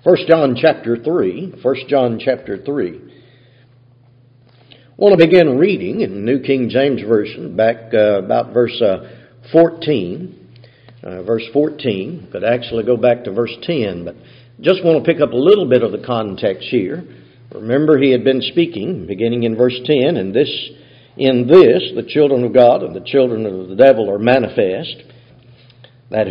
First John chapter 3. First John chapter 3. I want to begin reading in the New King James Version, back about verse 14. Verse 14. Could actually go back to verse 10, but just want to pick up a little bit of the context here. Remember, he had been speaking, beginning in verse 10, and in this, the children of God and the children of the devil are manifest, that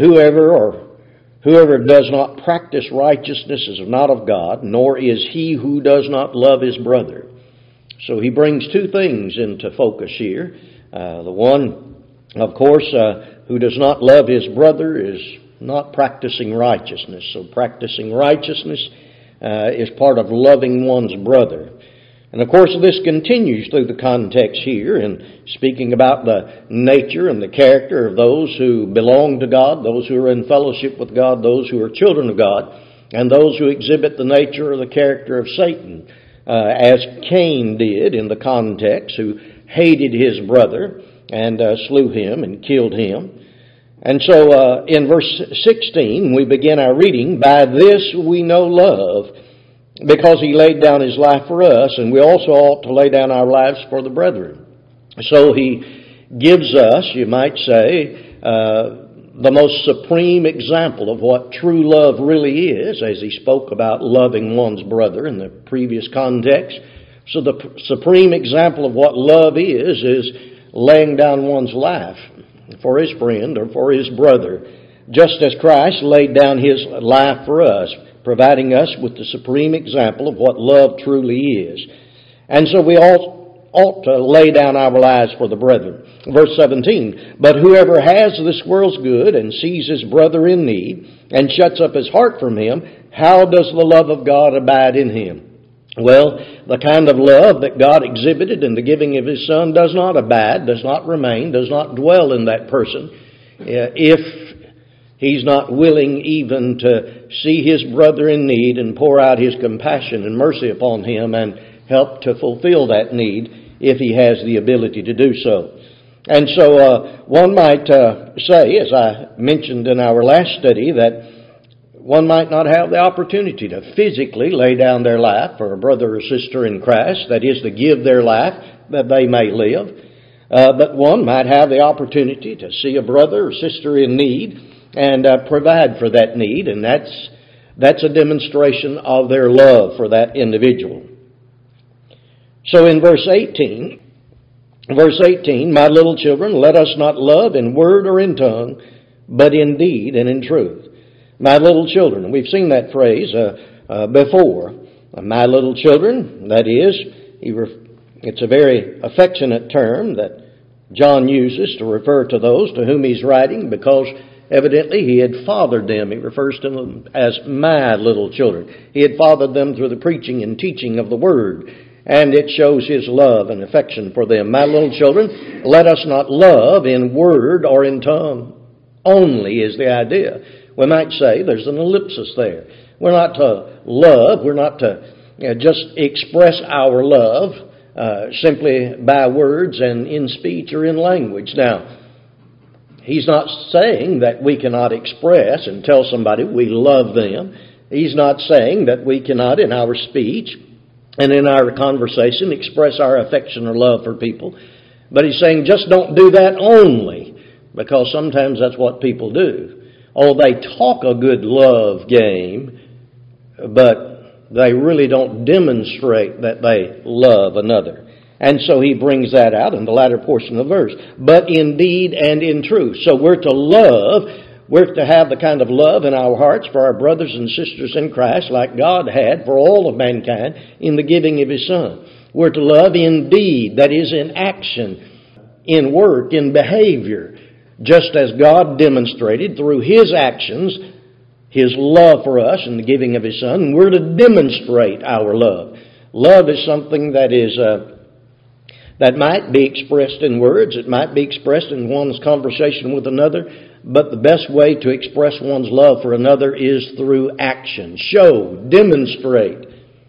whoever does not practice righteousness is not of God, nor is he who does not love his brother. So he brings two things into focus here. The one, of course, who does not love his brother is not practicing righteousness. So practicing righteousness is part of loving one's brother. And of course this continues through the context here in speaking about the nature and the character of those who belong to God, those who are in fellowship with God, those who are children of God, and those who exhibit the nature or the character of Satan, as Cain did in the context, who hated his brother and slew him and killed him. And so in verse 16 we begin our reading, "By this we know love, because he laid down his life for us, and we also ought to lay down our lives for the brethren." So he gives us, you might say, the most supreme example of what true love really is, as he spoke about loving one's brother in the previous context. So the supreme example of what love is laying down one's life for his friend or for his brother, just as Christ laid down his life for us, providing us with the supreme example of what love truly is. And so we ought to lay down our lives for the brethren. Verse 17, "But whoever has this world's good and sees his brother in need and shuts up his heart from him, how does the love of God abide in him?" Well, the kind of love that God exhibited in the giving of his Son does not abide, does not remain, does not dwell in that person if he's not willing even to see his brother in need and pour out his compassion and mercy upon him and help to fulfill that need if he has the ability to do so. And so one might say, as I mentioned in our last study, that one might not have the opportunity to physically lay down their life for a brother or sister in Christ, that is, to give their life that they may live. But one might have the opportunity to see a brother or sister in need and provide for that need, and that's a demonstration of their love for that individual. So in verse 18, "My little children, let us not love in word or in tongue, but in deed and in truth." My little children. We've seen that phrase before. My little children, that is, it's a very affectionate term that John uses to refer to those to whom he's writing, because evidently he had fathered them. He refers to them as my little children. He had fathered them through the preaching and teaching of the Word, and it shows his love and affection for them. My little children, let us not love in word or in tongue only, is the idea. We might say there's an ellipsis there. We're not to love, we're not to just express our love simply by words and in speech or in language. Now, he's not saying that we cannot express and tell somebody we love them. He's not saying that we cannot, in our speech and in our conversation, express our affection or love for people. But he's saying just don't do that only, because sometimes that's what people do. Oh, they talk a good love game, but they really don't demonstrate that they love another. And so he brings that out in the latter portion of the verse. But in deed and in truth. So we're to love, we're to have the kind of love in our hearts for our brothers and sisters in Christ like God had for all of mankind in the giving of his Son. We're to love in deed, that is in action, in work, in behavior, just as God demonstrated through his actions his love for us in the giving of his Son. We're to demonstrate our love. Love is something that is that might be expressed in words. It might be expressed in one's conversation with another. But the best way to express one's love for another is through action. Show, demonstrate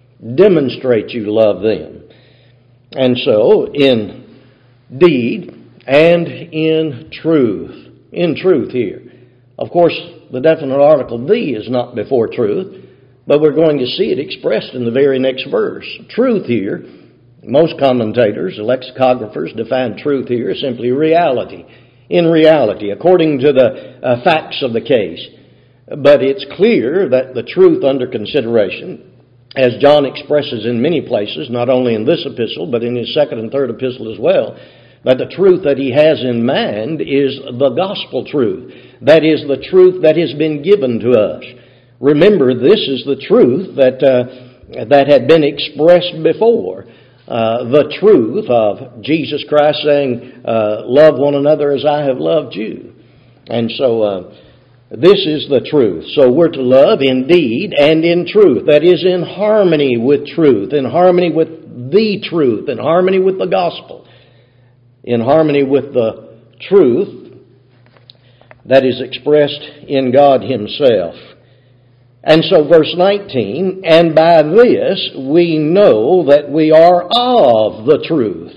you love them. And so, in deed and in truth here. Of course, the definite article "the" is not before truth. But we're going to see it expressed in the very next verse. Truth here, most commentators, lexicographers, define truth here as simply reality. In reality, according to the facts of the case. But it's clear that the truth under consideration, as John expresses in many places, not only in this epistle, but in his second and third epistle as well, that the truth that he has in mind is the gospel truth. That is the truth that has been given to us. Remember, this is the truth that had been expressed before. The truth of Jesus Christ saying, love one another as I have loved you. And so this is the truth. So we're to love in deed and in truth. That is in harmony with truth, in harmony with the truth, in harmony with the gospel, in harmony with the truth that is expressed in God Himself. And so verse 19, and by this we know that we are of the truth,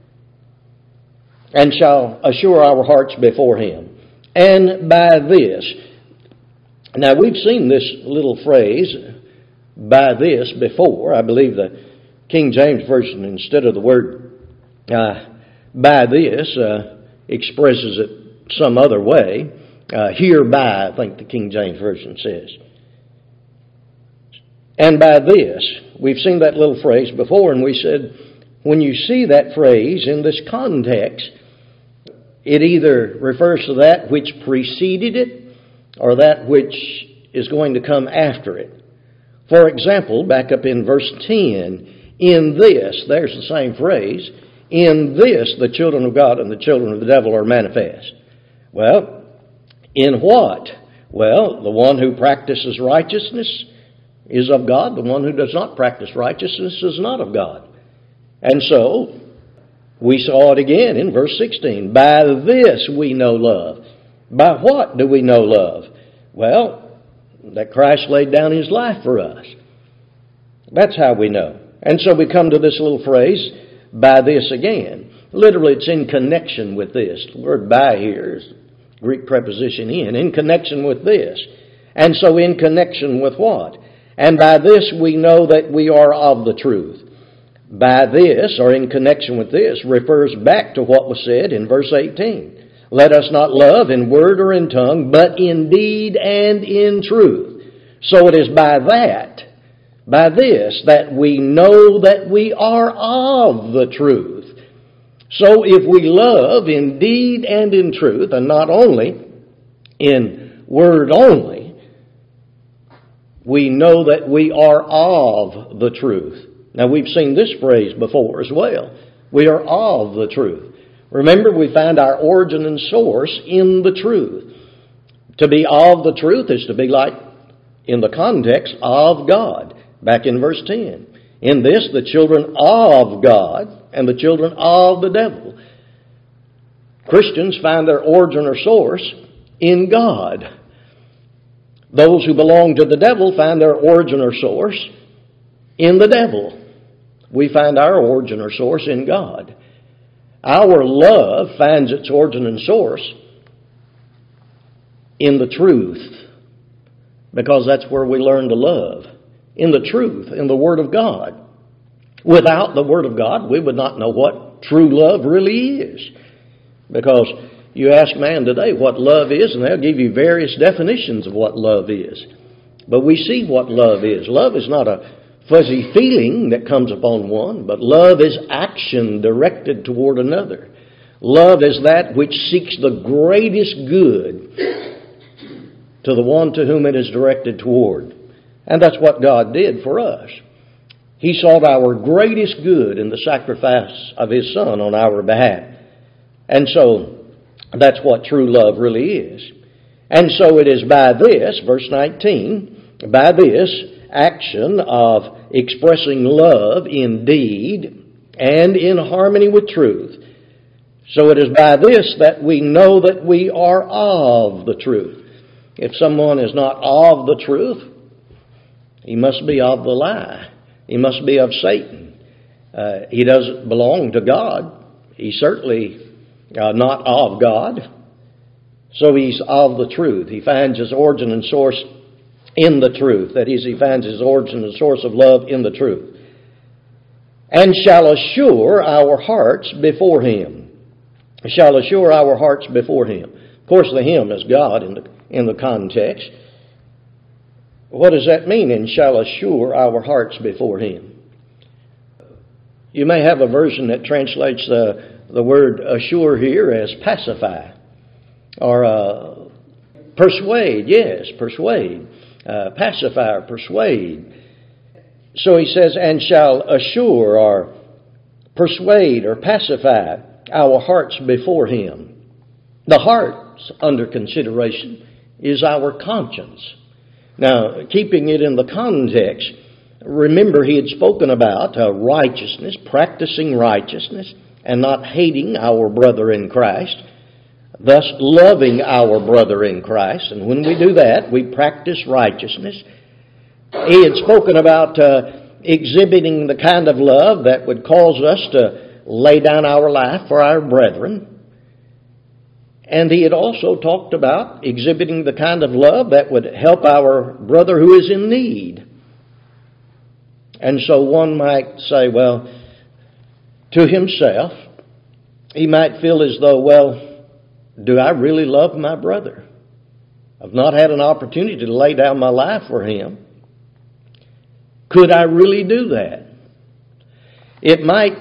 and shall assure our hearts before Him. And by this. Now we've seen this little phrase, by this, before. I believe the King James Version, instead of the word by this, expresses it some other way. Hereby, I think the King James Version says. And by this, we've seen that little phrase before, and we said, when you see that phrase in this context, it either refers to that which preceded it, or that which is going to come after it. For example, back up in verse 10, in this, there's the same phrase, in this the children of God and the children of the devil are manifest. Well, in what? Well, the one who practices righteousness is of God. The one who does not practice righteousness is not of God. And so, we saw it again in verse 16. By this we know love. By what do we know love? Well, that Christ laid down His life for us. That's how we know. And so we come to this little phrase, by this again. Literally, it's in connection with this. The word by here is Greek preposition in connection with this. And so in connection with what? And by this we know that we are of the truth. By this, or in connection with this, refers back to what was said in verse 18. Let us not love in word or in tongue, but in deed and in truth. So it is by this, that we know that we are of the truth. So if we love in deed and in truth, and not only in word only, we know that we are of the truth. Now we've seen this phrase before as well. We are of the truth. Remember, we find our origin and source in the truth. To be of the truth is to be like, in the context, of God. Back in verse 10. In this, the children of God and the children of the devil. Christians find their origin or source in God. Those who belong to the devil find their origin or source in the devil. We find our origin or source in God. Our love finds its origin and source in the truth, because that's where we learn to love. In the truth, in the Word of God. Without the Word of God, we would not know what true love really is. Because you ask man today what love is, and they'll give you various definitions of what love is. But we see what love is. Love is not a fuzzy feeling that comes upon one, but love is action directed toward another. Love is that which seeks the greatest good to the one to whom it is directed toward. And that's what God did for us. He sought our greatest good in the sacrifice of His Son on our behalf. And so, that's what true love really is. And so it is by this, verse 19, by this action of expressing love in deed and in harmony with truth. So it is by this that we know that we are of the truth. If someone is not of the truth, he must be of the lie. He must be of Satan. He doesn't belong to God. He's certainly not of God. So he's of the truth. He finds his origin and source in the truth. That is, he finds his origin and source of love in the truth. And shall assure our hearts before him. Shall assure our hearts before him. Of course, the him is God in the context. What does that mean? And shall assure our hearts before him. You may have a version that translates the word assure here as pacify. Or persuade, yes, persuade. Pacify or persuade. So he says, and shall assure or persuade or pacify our hearts before him. The heart's under consideration is our conscience. Now, keeping it in the context, remember he had spoken about righteousness, practicing righteousness, and not hating our brother in Christ, thus loving our brother in Christ. And when we do that, we practice righteousness. He had spoken about exhibiting the kind of love that would cause us to lay down our life for our brethren. And he had also talked about exhibiting the kind of love that would help our brother who is in need. And so one might say, well, to himself, he might feel as though, well, do I really love my brother? I've not had an opportunity to lay down my life for him. Could I really do that? It might,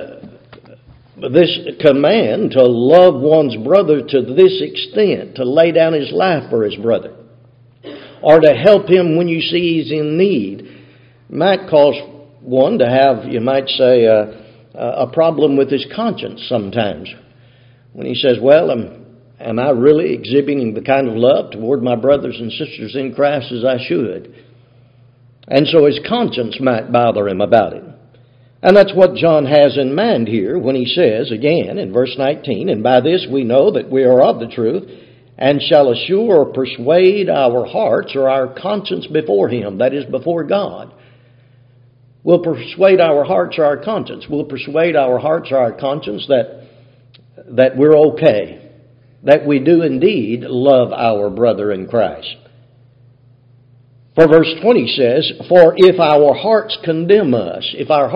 this command to love one's brother to this extent, to lay down his life for his brother, or to help him when you see he's in need, might cause one to have, you might say, a problem with his conscience sometimes. When he says, well, am I really exhibiting the kind of love toward my brothers and sisters in Christ as I should? And so his conscience might bother him about it. And that's what John has in mind here when he says, again, in verse 19, and by this we know that we are of the truth, and shall assure or persuade our hearts or our conscience before him, that is, before God. We'll persuade our hearts or our conscience. We'll persuade our hearts or our conscience that we're okay, that we do indeed love our brother in Christ. For verse 20 says, for if our hearts condemn us, if our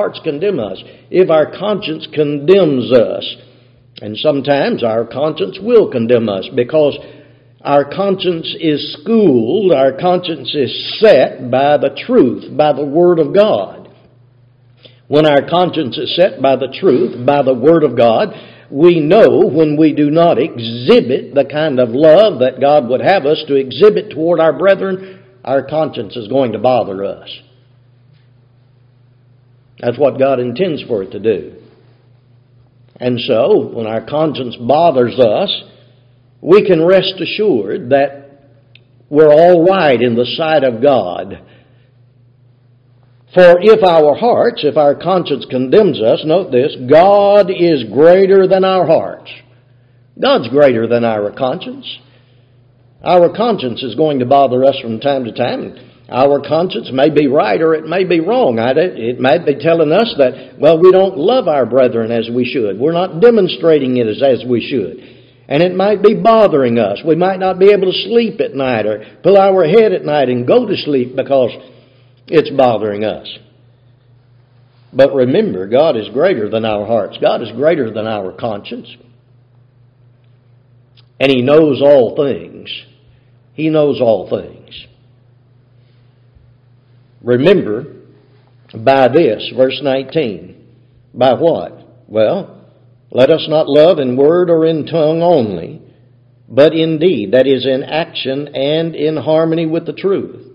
conscience condemns us, and sometimes our conscience will condemn us because our conscience is schooled, our conscience is set by the truth, by the Word of God. When our conscience is set by the truth, by the Word of God, we know when we do not exhibit the kind of love that God would have us to exhibit toward our brethren, our conscience is going to bother us. That's what God intends for it to do. And so, when our conscience bothers us, we can rest assured that we're all right in the sight of God. For if our conscience condemns us, note this, God is greater than our hearts. God's greater than our conscience. Our conscience is going to bother us from time to time. Our conscience may be right or it may be wrong. It might be telling us that, well, we don't love our brethren as we should. We're not demonstrating it as we should. And it might be bothering us. We might not be able to sleep at night or pull our head at night and go to sleep because it's bothering us. But remember, God is greater than our hearts. God is greater than our conscience. And He knows all things. He knows all things. Remember, by this, verse 19, by what? Well, let us not love in word or in tongue only, but in deed, that is, in action and in harmony with the truth.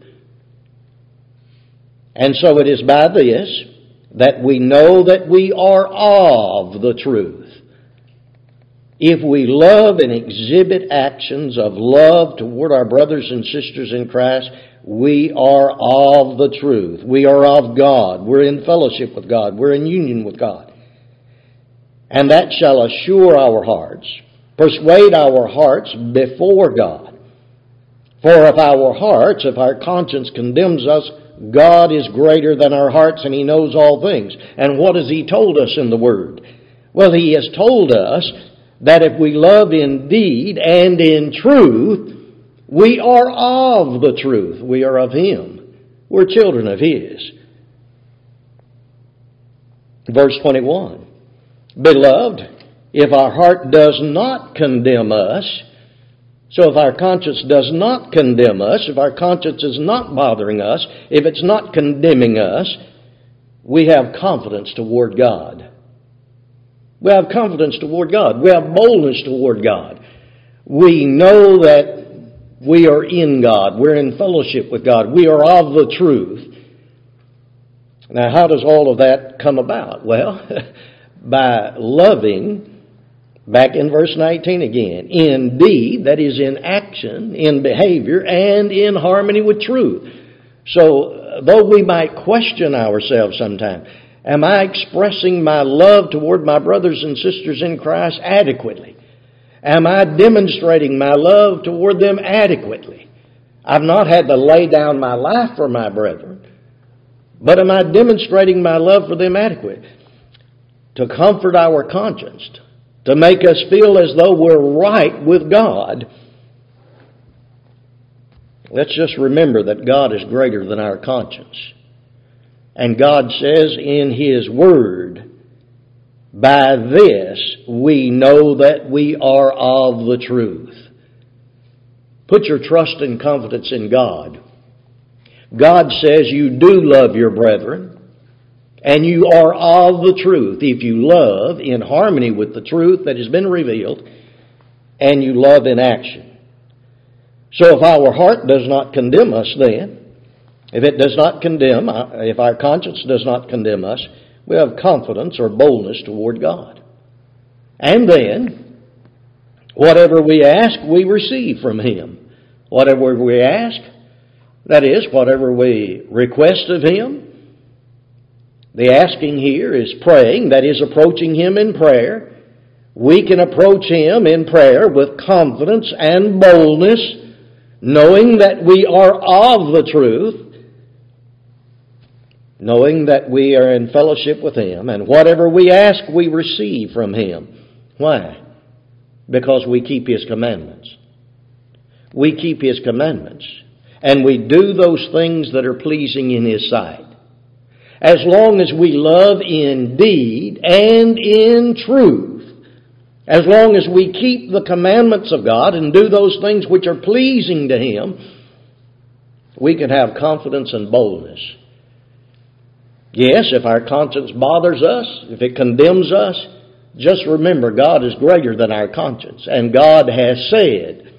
And so it is by this that we know that we are of the truth. If we love and exhibit actions of love toward our brothers and sisters in Christ, we are of the truth. We are of God. We're in fellowship with God. We're in union with God. And that shall assure our hearts, persuade our hearts before God. For if our conscience condemns us, God is greater than our hearts and He knows all things. And what has He told us in the Word? Well, He has told us that if we love in deed and in truth, We are of the truth. We are of Him. We're children of His. Verse 21. Beloved, if our heart does not condemn us, so if our conscience does not condemn us, if our conscience is not bothering us, if it's not condemning us, we have confidence toward God. We have confidence toward God. We have boldness toward God. We know that we are in God. We're in fellowship with God. We are of the truth. Now, how does all of that come about? Well, by loving, back in verse 19 again, in deed, that is in action, in behavior, and in harmony with truth. So, though we might question ourselves sometimes, am I expressing my love toward my brothers and sisters in Christ adequately? Am I demonstrating my love toward them adequately? I've not had to lay down my life for my brethren, but am I demonstrating my love for them adequately? To comfort our conscience, to make us feel as though we're right with God. Let's just remember that God is greater than our conscience. And God says in His Word, by this we know that we are of the truth. Put your trust and confidence in God. God says you do love your brethren, and you are of the truth if you love in harmony with the truth that has been revealed, and you love in action. So if our heart does not condemn us then, if it does not condemn, if our conscience does not condemn us, we have confidence or boldness toward God. And then, whatever we ask, we receive from Him. Whatever we ask, that is, whatever we request of Him. The asking here is praying, that is, approaching Him in prayer. We can approach Him in prayer with confidence and boldness, knowing that we are of the truth, knowing that we are in fellowship with Him, and whatever we ask, we receive from Him. Why? Because we keep His commandments. We keep His commandments, and we do those things that are pleasing in His sight. As long as we love in deed and in truth, as long as we keep the commandments of God and do those things which are pleasing to Him, we can have confidence and boldness. Yes, if our conscience bothers us, if it condemns us, just remember God is greater than our conscience. And God has said,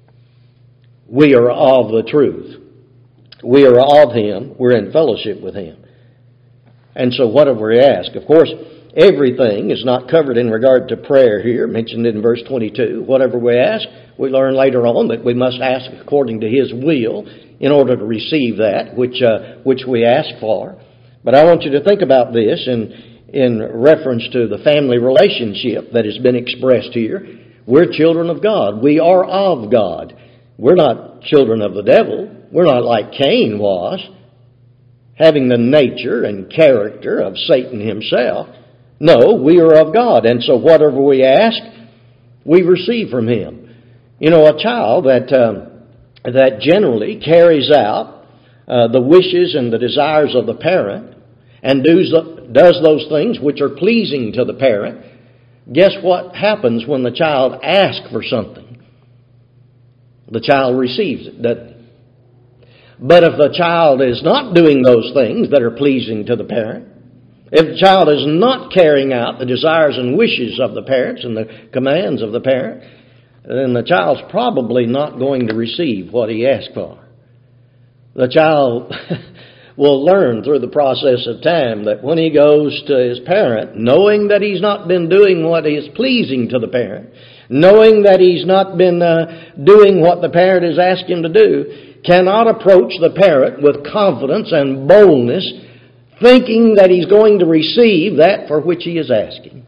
we are of the truth. We are of Him. We're in fellowship with Him. And so whatever we ask, of course, everything is not covered in regard to prayer here, mentioned in verse 22. Whatever we ask, we learn later on that we must ask according to His will in order to receive that which we ask for. But I want you to think about this in reference to the family relationship that has been expressed here. We're children of God. We are of God. We're not children of the devil. We're not like Cain was, having the nature and character of Satan himself. No, we are of God. And so whatever we ask, we receive from Him. You know, a child that generally carries out the wishes and the desires of the parent and does those things which are pleasing to the parent, guess what happens when the child asks for something? The child receives it, doesn't he? But if the child is not doing those things that are pleasing to the parent, if the child is not carrying out the desires and wishes of the parents and the commands of the parent, then the child's probably not going to receive what he asked for. The child will learn through the process of time that when he goes to his parent, knowing that he's not been doing what is pleasing to the parent, knowing that he's not been doing what the parent has asked him to do, cannot approach the parent with confidence and boldness, thinking that he's going to receive that for which he is asking.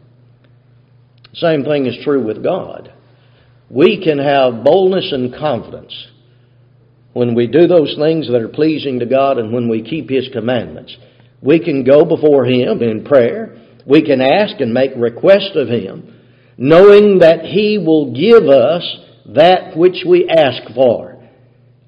Same thing is true with God. We can have boldness and confidence when we do those things that are pleasing to God and when we keep His commandments. We can go before Him in prayer. We can ask and make request of Him, knowing that He will give us that which we ask for.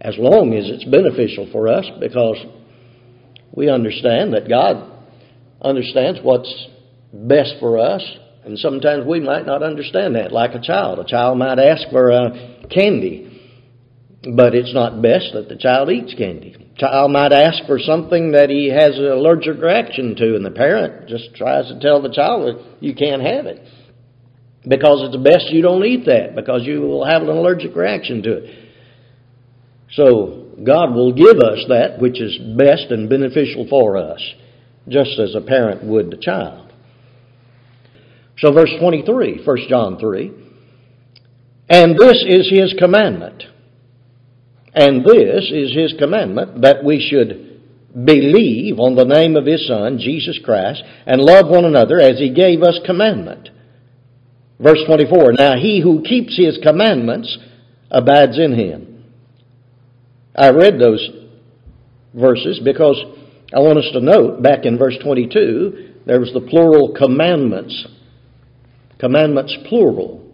as long as it's beneficial for us, because we understand that God understands what's best for us, and sometimes we might not understand that, like a child. A child might ask for candy, but it's not best that the child eats candy. A child might ask for something that he has an allergic reaction to, and the parent just tries to tell the child that you can't have it, because it's best you don't eat that, because you will have an allergic reaction to it. So God will give us that which is best and beneficial for us, just as a parent would the child. So verse 23, 1 John 3, and this is His commandment. And this is His commandment, that we should believe on the name of His Son, Jesus Christ, and love one another as He gave us commandment. Verse 24, now He who keeps His commandments abides in Him. I read those verses because I want us to note, back in verse 22, there was the plural commandments. Commandments plural.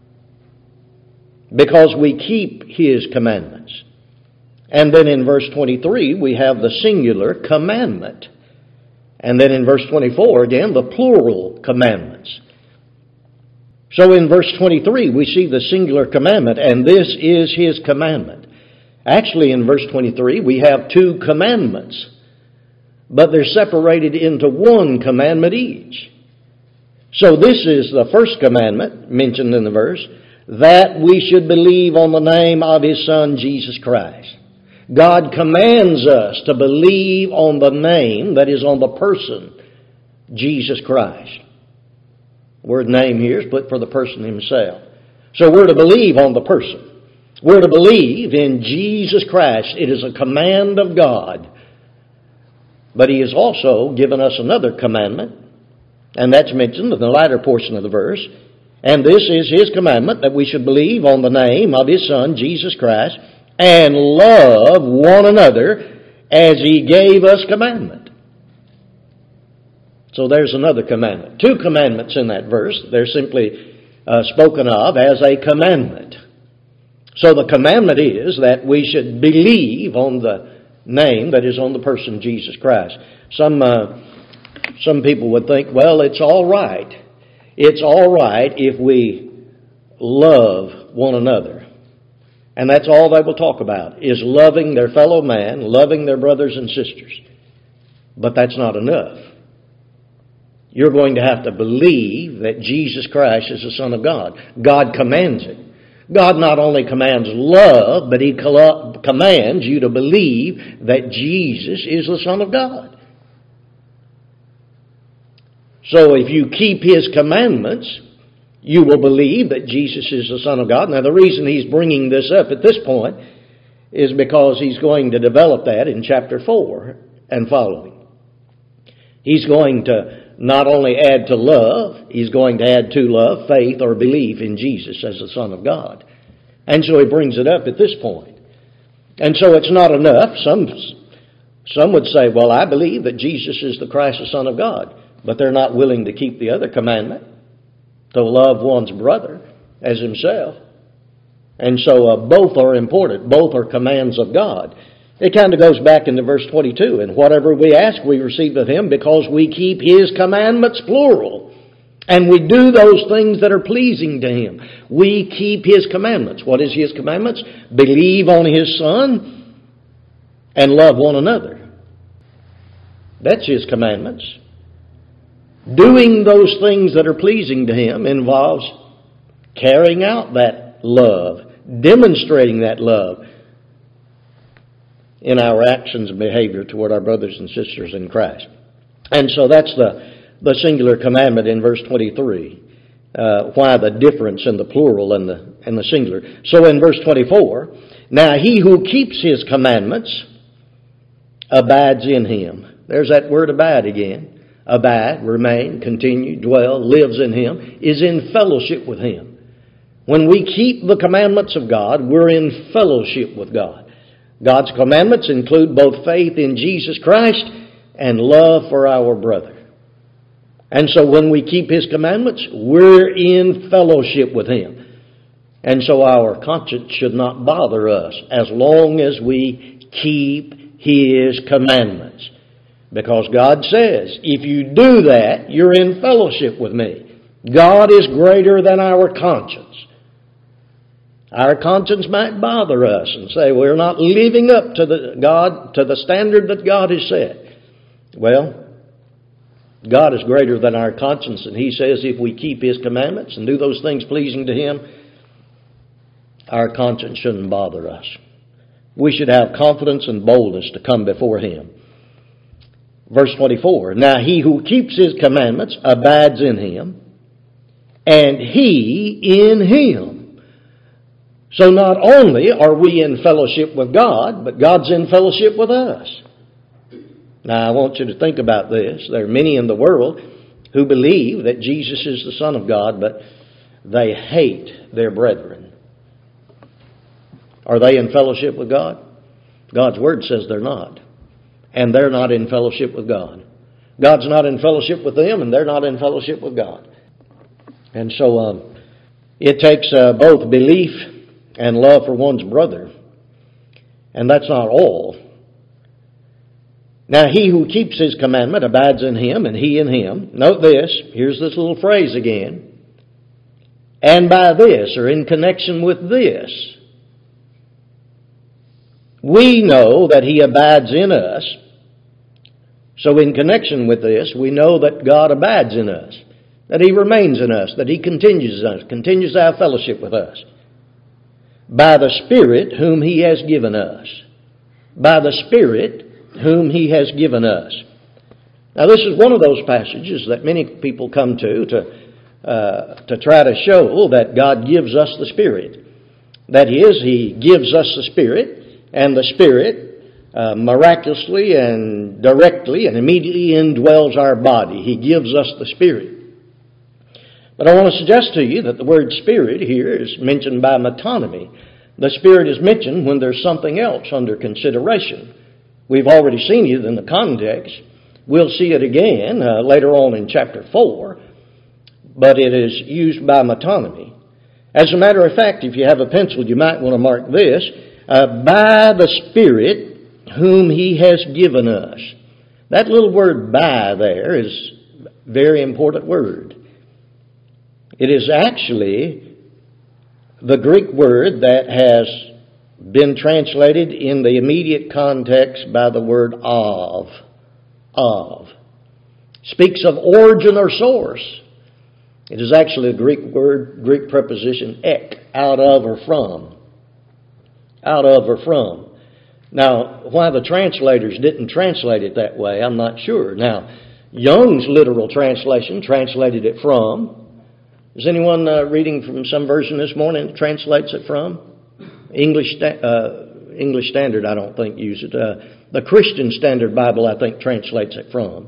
Because we keep His commandments. And then in verse 23, we have the singular commandment. And then in verse 24, again, the plural commandments. So in verse 23, we see the singular commandment, and this is His commandment. Actually, in verse 23, we have two commandments, but they're separated into one commandment each. So this is the first commandment mentioned in the verse, that we should believe on the name of His Son, Jesus Christ. God commands us to believe on the name, that is, on the person, Jesus Christ. The word name here is put for the person Himself. So we're to believe on the person. We're to believe in Jesus Christ. It is a command of God. But He has also given us another commandment, and that's mentioned in the latter portion of the verse. And this is His commandment, that we should believe on the name of His Son, Jesus Christ, and love one another as He gave us commandment. So there's another commandment. Two commandments in that verse. They're simply spoken of as a commandment. So the commandment is that we should believe on the name that is on the person Jesus Christ. Some people would think, well, it's all right. It's all right if we love one another. And that's all they will talk about, is loving their fellow man, loving their brothers and sisters. But that's not enough. You're going to have to believe that Jesus Christ is the Son of God. God commands it. God not only commands love, but He commands you to believe that Jesus is the Son of God. So if you keep His commandments, you will believe that Jesus is the Son of God. Now the reason He's bringing this up at this point is because He's going to develop that in chapter 4 and following. He's going to not only add to love, He's going to add to love faith or belief in Jesus as the Son of God. And so He brings it up at this point. And so it's not enough. Some would say, well, I believe that Jesus is the Christ, the Son of God. But they're not willing to keep the other commandment, to love one's brother as himself. And so both are important. Both are commands of God. It kind of goes back into verse 22. And whatever we ask, we receive of Him because we keep His commandments, plural. And we do those things that are pleasing to Him. We keep His commandments. What is His commandments? Believe on His Son and love one another. That's His commandments. Doing those things that are pleasing to Him involves carrying out that love, demonstrating that love in our actions and behavior toward our brothers and sisters in Christ. And so that's the singular commandment in verse 23. Why the difference in the plural and the singular. So in verse 24, now He who keeps His commandments abides in Him. There's that word abide again. Abide, remain, continue, dwell, lives in Him, is in fellowship with Him. When we keep the commandments of God, we're in fellowship with God. God's commandments include both faith in Jesus Christ and love for our brother. And so when we keep His commandments, we're in fellowship with Him. And so our conscience should not bother us as long as we keep His commandments. Because God says, if you do that, you're in fellowship with me. God is greater than our conscience. Our conscience might bother us and say we're not living up to the standard that God has set. Well, God is greater than our conscience, and He says if we keep His commandments and do those things pleasing to Him, our conscience shouldn't bother us. We should have confidence and boldness to come before Him. Verse 24, now he who keeps His commandments abides in Him, and He in him. So not only are we in fellowship with God, but God's in fellowship with us. Now I want you to think about this. There are many in the world who believe that Jesus is the Son of God, but they hate their brethren. Are they in fellowship with God? God's Word says they're not. And they're not in fellowship with God. God's not in fellowship with them, and they're not in fellowship with God. And so it takes both belief and love for one's brother. And that's not all. Now he who keeps His commandment abides in Him, and He in him. Note this. Here's this little phrase again. And by this, or in connection with this, we know that He abides in us. So in connection with this, we know that God abides in us, that He remains in us, that He continues to have fellowship with us. By the Spirit whom He has given us. By the Spirit whom He has given us. Now this is one of those passages that many people come to try to show that God gives us the Spirit. That is, He gives us the Spirit, and the Spirit miraculously and directly and immediately indwells our body. He gives us the Spirit. But I want to suggest to you that the word Spirit here is mentioned by metonymy. The Spirit is mentioned when there's something else under consideration. We've already seen it in the context. We'll see it again later on in chapter 4. But it is used by metonymy. As a matter of fact, if you have a pencil, you might want to mark this. By the Spirit whom He has given us. That little word by there is a very important word. It is actually the Greek word that has been translated in the immediate context by the word of. Speaks of origin or source. It is actually a Greek word, Greek preposition ek, out of or from. Out of or from. Now, why the translators didn't translate it that way, I'm not sure. Now, Young's literal translation translated it from. Is anyone reading from some version this morning that translates it from? English Standard, I don't think, uses it. The Christian Standard Bible, I think, translates it from.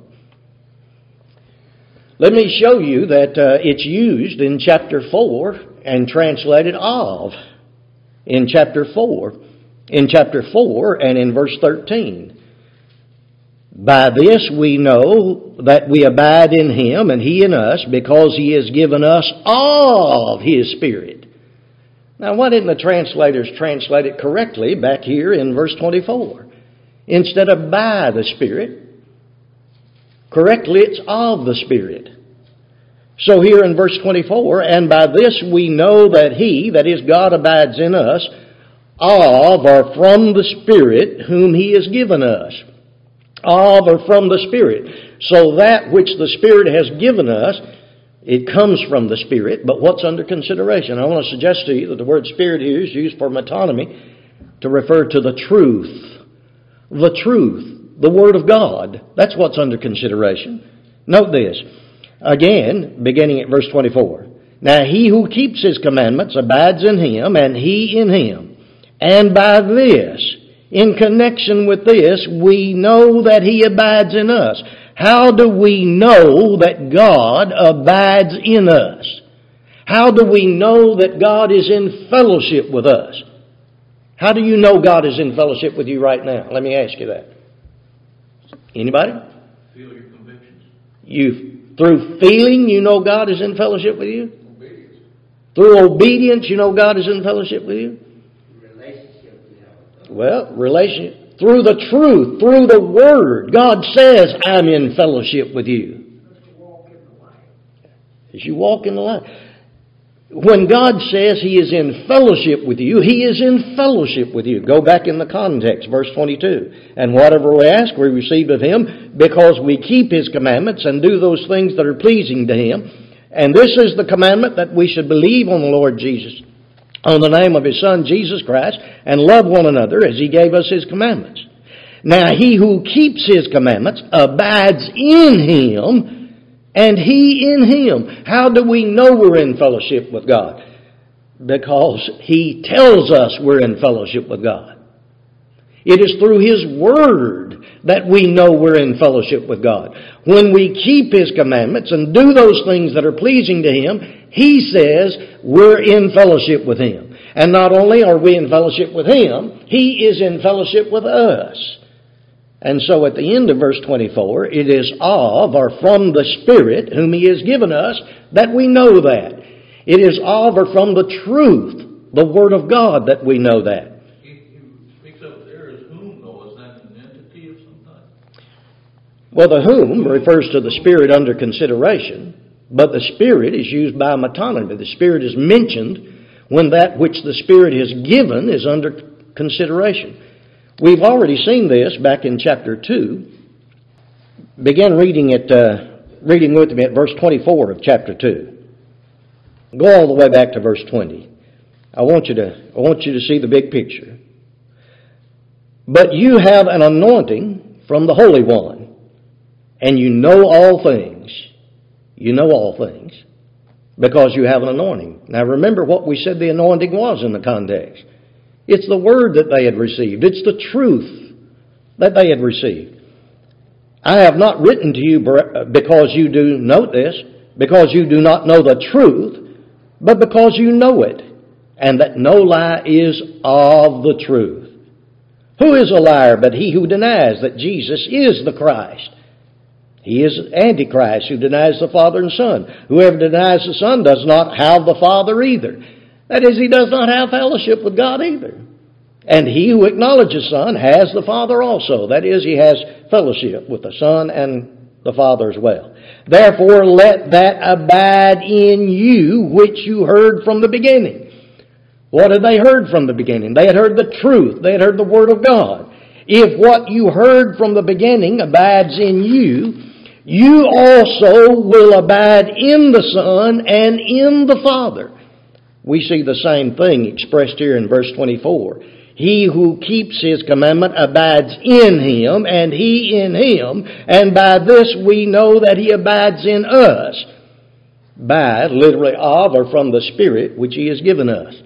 Let me show you that it's used in chapter 4 and translated of. In chapter 4. In chapter 4 and in verse 13. By this we know that we abide in Him and He in us, because He has given us of His Spirit. Now, why didn't the translators translate it correctly back here in verse 24? Instead of by the Spirit, correctly it's of the Spirit. So here in verse 24, and by this we know that He, that is God, abides in us, of or from the Spirit whom He has given us. Of or from the Spirit. So that which the Spirit has given us, it comes from the Spirit, but what's under consideration? I want to suggest to you that the word Spirit here is used for metonymy to refer to the truth. The truth. The Word of God. That's what's under consideration. Note this. Again, beginning at verse 24. Now he who keeps His commandments abides in Him, and He in him. And by this, in connection with this, we know that He abides in us. How do we know that God abides in us? How do we know that God is in fellowship with us? How do you know God is in fellowship with you right now? Let me ask you that. Anybody? Feel your convictions. Through feeling, you know God is in fellowship with you? Obedience. Through obedience, you know God is in fellowship with you? Well, relationship through the truth, through the Word. God says, I'm in fellowship with you. As you walk in the light. When God says He is in fellowship with you, He is in fellowship with you. Go back in the context, verse 22. And whatever we ask, we receive of Him, because we keep His commandments and do those things that are pleasing to Him. And this is the commandment, that we should believe on the Lord Jesus, on the name of His Son, Jesus Christ, and love one another as He gave us His commandments. Now He who keeps His commandments abides in Him, and He in Him. How do we know we're in fellowship with God? Because He tells us we're in fellowship with God. It is through His Word that we know we're in fellowship with God. When we keep His commandments and do those things that are pleasing to Him, He says we're in fellowship with Him. And not only are we in fellowship with Him, He is in fellowship with us. And so at the end of verse 24, it is of or from the Spirit whom He has given us that we know that. It is of or from the truth, the Word of God, that we know that. He speaks up there as whom, though. Is that an entity of some type? Well, the whom refers to the Spirit under consideration, but the Spirit is used by metonymy. The Spirit is mentioned when that which the Spirit has given is under consideration. We've already seen this back in chapter 2. Begin reading with me at verse 24 of chapter 2. Go all the way back to verse 20. I want you to see the big picture. But you have an anointing from the Holy One, and you know all things. You know all things, because you have an anointing. Now remember what we said the anointing was in the context. It's the Word that they had received. It's the truth that they had received. I have not written to you because you do, note this, because you do not know the truth, but because you know it, and that no lie is of the truth. Who is a liar but he who denies that Jesus is the Christ? He is Antichrist, who denies the Father and Son. Whoever denies the Son does not have the Father either. That is, he does not have fellowship with God either. And he who acknowledges the Son has the Father also. That is, he has fellowship with the Son and the Father as well. Therefore, let that abide in you which you heard from the beginning. What had they heard from the beginning? They had heard the truth. They had heard the Word of God. If what you heard from the beginning abides in you, you also will abide in the Son and in the Father. We see the same thing expressed here in verse 24. He who keeps His commandment abides in Him, and He in Him, and by this we know that He abides in us. By, literally of or from the Spirit which He has given us.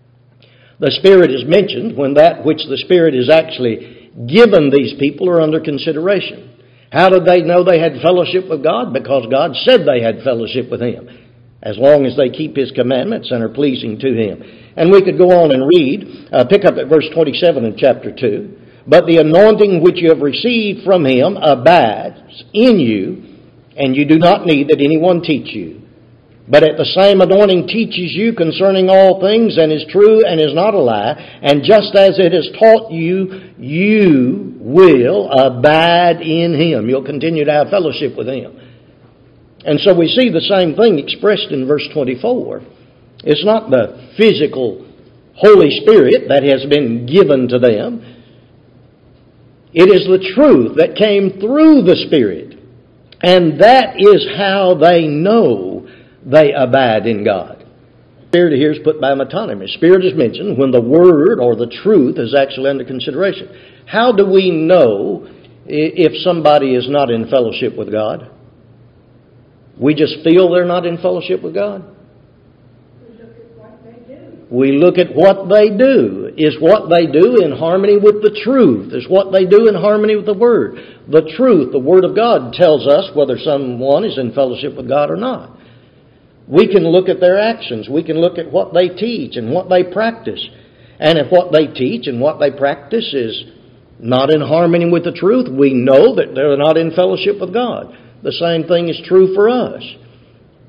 The Spirit is mentioned when that which the Spirit is actually given these people are under consideration. How did they know they had fellowship with God? Because God said they had fellowship with Him, as long as they keep His commandments and are pleasing to Him. And we could go on and read, pick up at verse 27 in chapter 2. But the anointing which you have received from Him abides in you, and you do not need that anyone teach you. But at the same anointing teaches you concerning all things, and is true and is not a lie. And just as it has taught you, you will abide in Him. You'll continue to have fellowship with Him. And so we see the same thing expressed in verse 24. It's not the physical Holy Spirit that has been given to them. It is the truth that came through the Spirit. And that is how they know they abide in God. Spirit here is put by metonymy. Spirit is mentioned when the Word or the truth is actually under consideration. How do we know if somebody is not in fellowship with God? We just feel they're not in fellowship with God? We look at what they do. Is what they do in harmony with the truth? Is what they do in harmony with the Word? The truth, the Word of God, tells us whether someone is in fellowship with God or not. We can look at their actions. We can look at what they teach and what they practice. And if what they teach and what they practice is not in harmony with the truth, we know that they're not in fellowship with God. The same thing is true for us.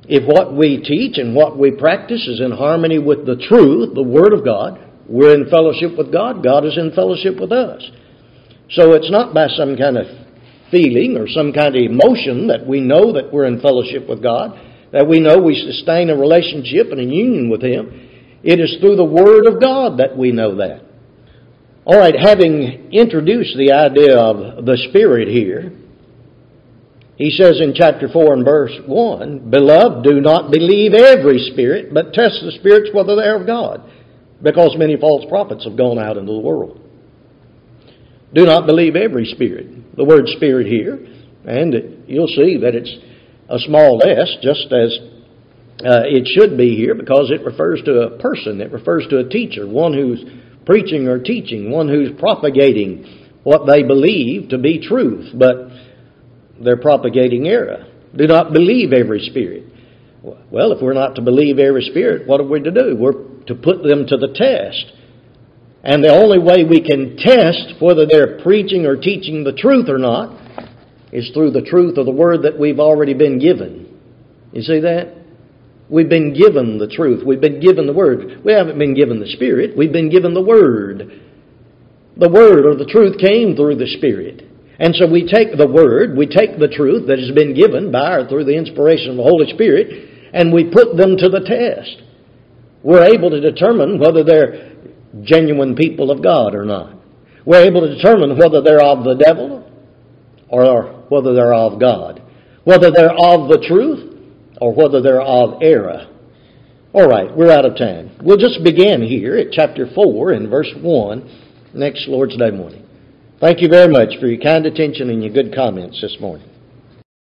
If what we teach and what we practice is in harmony with the truth, the Word of God, we're in fellowship with God. God is in fellowship with us. So it's not by some kind of feeling or some kind of emotion that we know that we're in fellowship with God, that we know we sustain a relationship and a union with Him. It is through the Word of God that we know that. All right, having introduced the idea of the Spirit here, he says in chapter 4 and verse 1, Beloved, do not believe every spirit, but test the spirits whether they are of God, because many false prophets have gone out into the world. Do not believe every spirit. The word spirit here, and you'll see that it's a small s, just as it should be here, because it refers to a person. It refers to a teacher, one who's preaching or teaching, one who's propagating what they believe to be truth, but they're propagating error. Do not believe every spirit. Well, if we're not to believe every spirit, what are we to do? We're to put them to the test. And the only way we can test whether they're preaching or teaching the truth or not is through the truth of the Word that we've already been given. You see that? We've been given the truth. We've been given the Word. We haven't been given the Spirit. We've been given the Word. The Word or the truth came through the Spirit. And so we take the Word, we take the truth that has been given by or through the inspiration of the Holy Spirit, and we put them to the test. We're able to determine whether they're genuine people of God or not. We're able to determine whether they're of the devil or whether they're of God. Whether they're of the truth or whether they're of error. All right, we're out of time. We'll just begin here at chapter 4 and verse 1 next Lord's Day morning. Thank you very much for your kind attention and your good comments this morning.